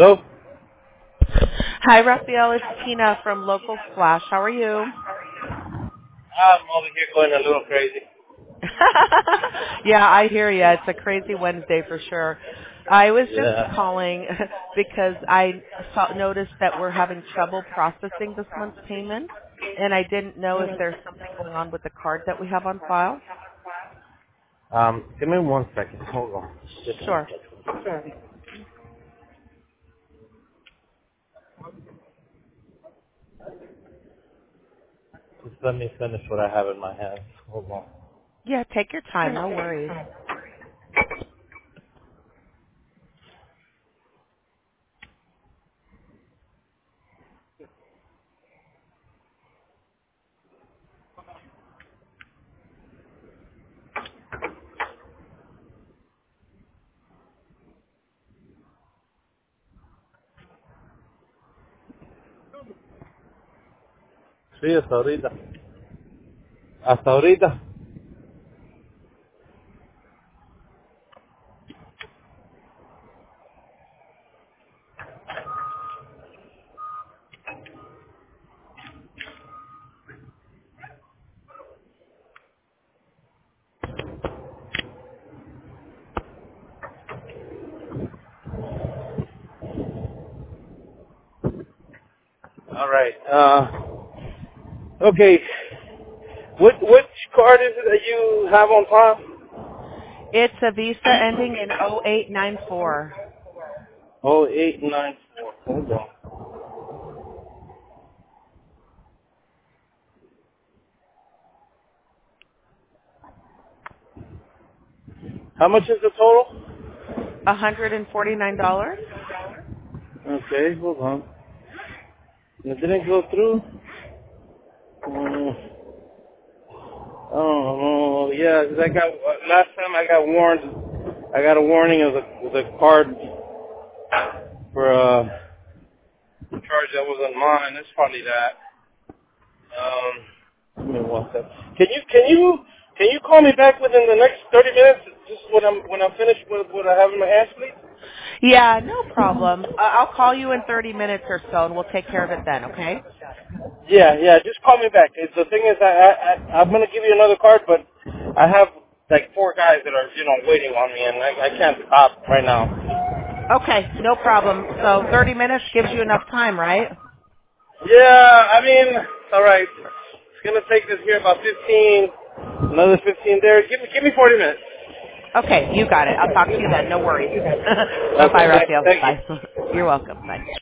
Hello? Hi, Raphael. It's Tina from Local Flash. How are you? I'm over here going a little crazy. Yeah, I hear you. It's a crazy Wednesday for sure. I was just Yeah. calling because I noticed that we're having trouble processing this month's payment, and I didn't know if there's something going on with the card that we have on file. Give me 1 second. Hold on. Just a Sure. second. Just let me finish what I have in my hands. Hold on. Yeah, take your time. No worries. Sí, hasta ahorita. Hasta ahorita. All right. Okay. Which card is it that you have on file? It's a Visa ending in 0894. 0894. Hold on. How much is the total? $149? Okay, hold on. It didn't go through? Oh, yeah, 'cause I got, last time I got warned, I got a warning of the card for charge that wasn't mine. It's probably that. Give me 1 second. Can you call me back within the next 30 minutes, just when I'm finished with what I have in my hands, please? Yeah, no problem. I'll call you in 30 minutes or so, and we'll take care of it then, okay? Yeah, just call me back. The thing is, I'm gonna give you another card, but I have like 4 guys that are, waiting on me, and I can't stop right now. Okay, no problem. So 30 minutes gives you enough time, right? Yeah, I mean, all right. It's gonna take us here about 15, another 15 there. Give me 40 minutes. Okay, you got it. I'll talk to you then. No worries. Bye-bye, Okay, Raphael. thank Bye. you. You're welcome. Bye.